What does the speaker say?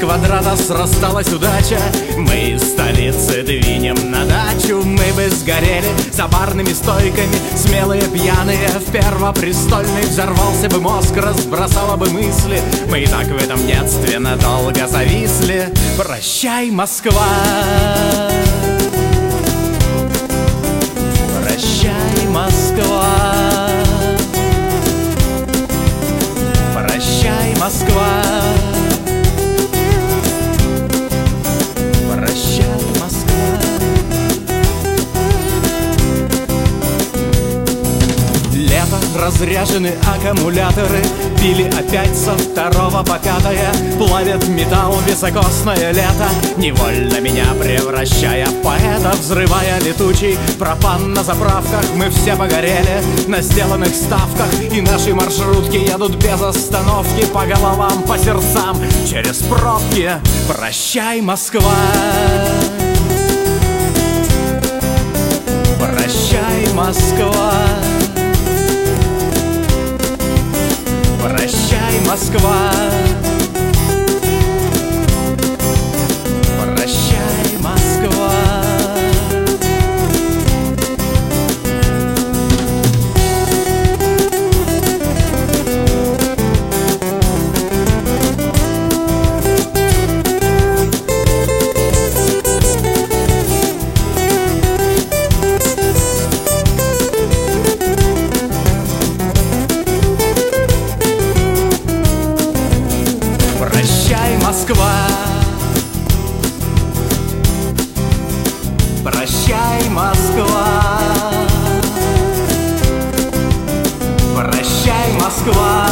квадрата срасталась удача. Мы из столицы двинем на дачу. Мы бы сгорели за барными стойками, смелые пьяные в Первопрестольной. Взорвался бы мозг, разбросало бы мысли. Мы и так в этом детстве надолго зависли. Прощай, Москва, прощай, Москва, прощай, Москва, прощай, Москва. Лето, разряжены аккумуляторы, пили опять со 2 по 5. Плавят металл високосное лето, невольно меня превращая в поэта. Взрывая летучий пропан на заправках, мы все погорели на сделанных ставках. И наши маршрутки едут без остановки по головам, по сердцам, через пробки. Прощай, Москва, прощай, Москва, прощай, Москва, прощай, Москва. Прощай, Москва, прощай, Москва, прощай, Москва.